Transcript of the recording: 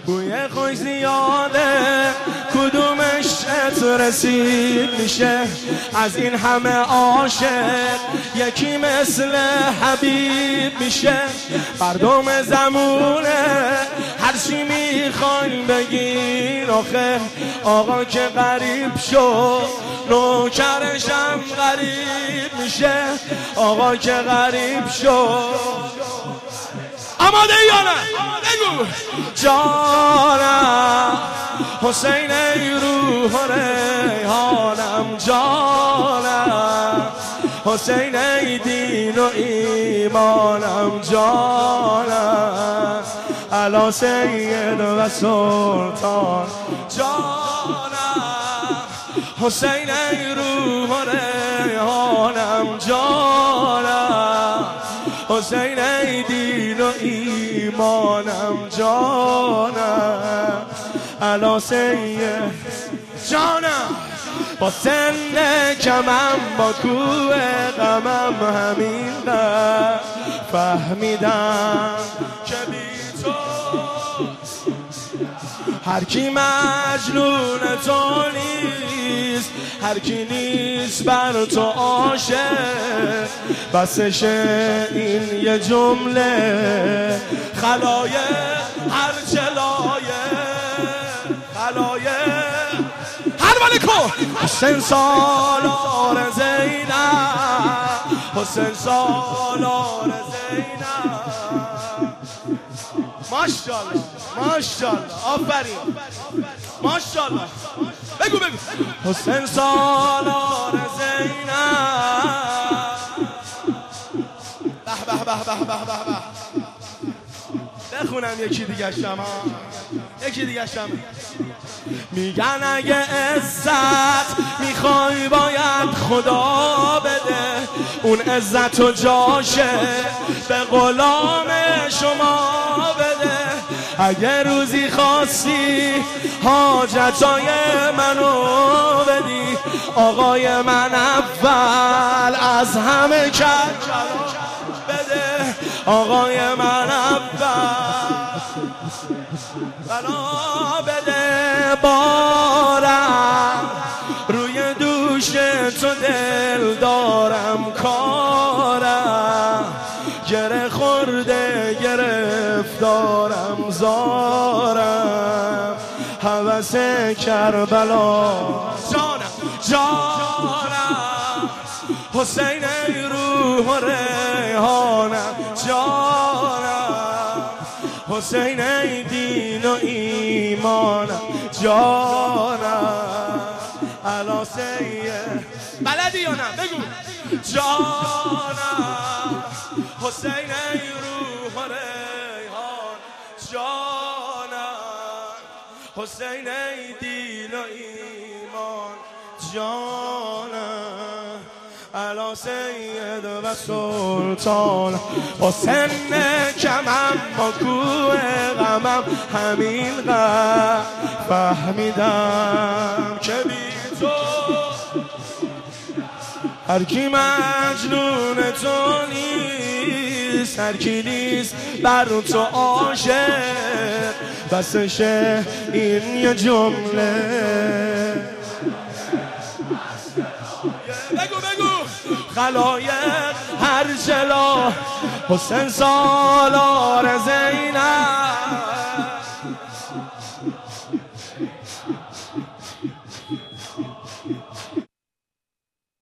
بوی خوش زیاده کدومش رسید میشه از این همه عاشق یکی مثل حبیب میشه مردم زمونه هرچی میخواین بگین آخه آقا که غریب شد نوکرشم غریب میشه آقا که غریب شد آماده یا نه؟ بگو جانم حسین ای روح و ریحانم جانم حسین ای دین و ایمانم جانم علی سید و سلطان جانم حسین ای روح و ریحانم جانم حسین ای دین و ایمانم جانم علی سید جانم با سن کمم با کوه غمم همین قدر فهمیدم که بی تو هر کی مجنون تو نیست هر کی نیست بر تو عاشق بسش این یه جمله خلایق هر جلایه خلایق هر ملکو حسین سالار زینب حسین سالار زینب ماشاءالله ماشاءالله آفرین ماشاءالله بگو حسین سالار زینب به به به به به به بخونم یکی دیگه شما یکی دیگه شما میگن اگه عزت میخوای باید خدا بده اون عزت و جاشه به غلام شما بده اگه روزی خواستی حاجتای منو بدی آقای من اول از همه کرد بده آقای من اول بنا بده بارم روی دوش تو دل دارم کارم گره خورده گرفتارم زارم هوس کربلا جانم جانم حسین ای روح و ریحانم جانم حسین ای دین و ایمانم جانم علی سید بلدی یا نه بگو جانم حسین ای روح و ریحان جانم حسین ای دین و ایمان جانم علی سید و سلطان با سن کمم با کوه غمم همین قدر فهمیدم که بی تو هر کی مجنون تو نیست هر کی نیست بر تو عاشق بسش این یه جمله بگو خلایق هر جلا حسین سالار زینب